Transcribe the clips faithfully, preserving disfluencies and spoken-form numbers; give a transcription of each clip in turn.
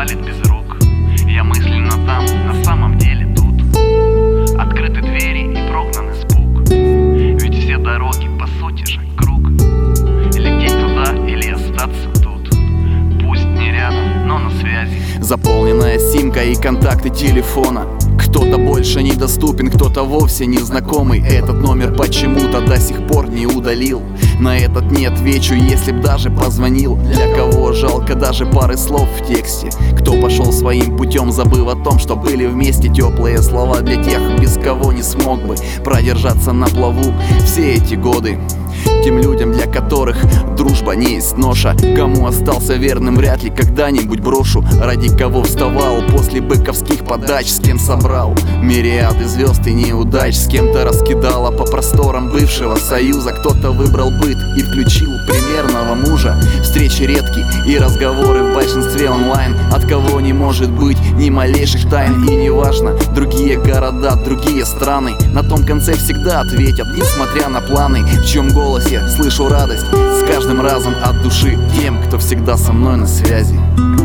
валит без рук. Я мысленно там, на самом деле тут. Открыты двери и прогнан испуг. Ведь все дороги, по сути же, круг. Лететь туда или остаться тут. Пусть не рядом, но на связи. Заполненная симка и контакты телефона. Кто-то больше недоступен, кто-то вовсе незнакомый. Этот номер почему-то до сих пор не удалил. На этот не отвечу, если б даже позвонил. Для кого жалко даже пары слов в тексте. Кто пошел своим путем, забыв о том, что были вместе. Теплые слова для тех, без кого не смог бы продержаться на плаву все эти годы. Тем людям, для которых дружба не есть ноша. Кому остался верным, вряд ли когда-нибудь брошу. Ради кого вставал после быковских подач. С кем собрал мириады звезд и неудач. С кем-то раскидала по просторам бывшего союза. Кто-то выбрал быт и включил примерного мужа. Встречи редкие и разговоры в большинстве онлайн. От кого не может быть ни малейших тайн. И неважно, другие города, другие страны. На том конце всегда ответят, несмотря на планы. В чьем голосе слышу радость с каждым разом от души тем, кто всегда со мной на связи.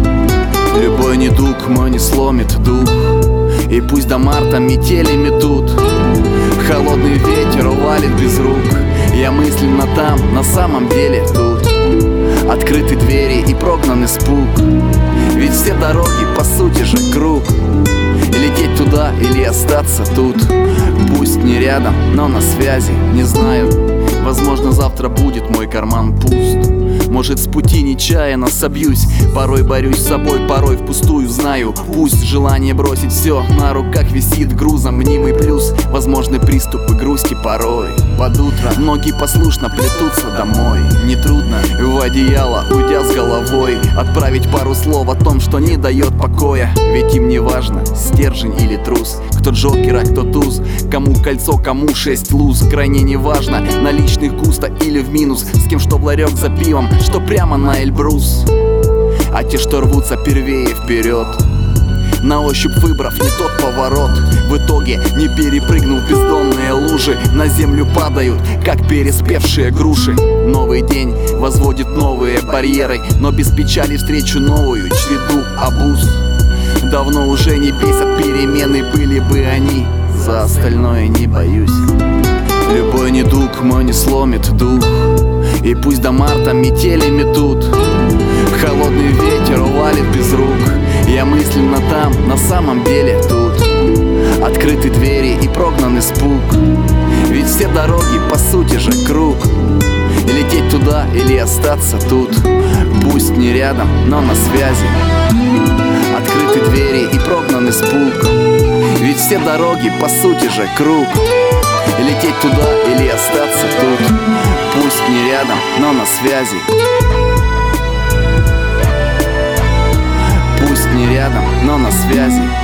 Любой недуг мой не сломит дух. И пусть до марта метели метут. Холодный ветер валит без рук. Я мысленно там, на самом деле тут. Открыты двери и прогнан испуг. Ведь все дороги, по сути же, круг. Лететь туда или остаться тут. Пусть не рядом, но на связи. Не знаю, возможно, завтра будет мой карман пуст. Может, с пути нечаянно собьюсь. Порой борюсь с собой, порой впустую. Знаю, пусть желание бросить все на руках висит грузом. Мнимый плюс, возможны приступы грусти порой. Под утро ноги послушно плетутся домой. Нетрудно в одеяло, уйдя с головой, отправить пару слов о том, что не дает покоя. Ведь им не важно, стержень или трус. Кто джокер, а кто туз. Кому кольцо, кому шесть луз. Крайне не важно, наличных густо или в минус. С кем что в ларек за пивом, что прямо на Эльбрус. А те, что рвутся первее вперед, на ощупь выбрав не тот поворот. В итоге, не перепрыгнув бездонные лужи, на землю падают, как переспевшие груши. Новый день возводит новые барьеры, но без печали встречу новую череду обуз. Давно уже не бесят перемены, были бы они. За остальное не боюсь. Любой недуг мой не сломит дух. И пусть до марта метели метут. Холодный ветер валит без рук. Я мысленно там, на самом деле тут. Открыты двери и прогнан испуг. Ведь все дороги, по сути же, круг. Лететь туда или остаться тут. Пусть не рядом, но на связи. Открыты двери и прогнан испуг. Ведь все дороги, по сути же, круг. Лететь туда или остаться тут. Пусть не рядом, но на связи. Пусть не рядом, но на связи.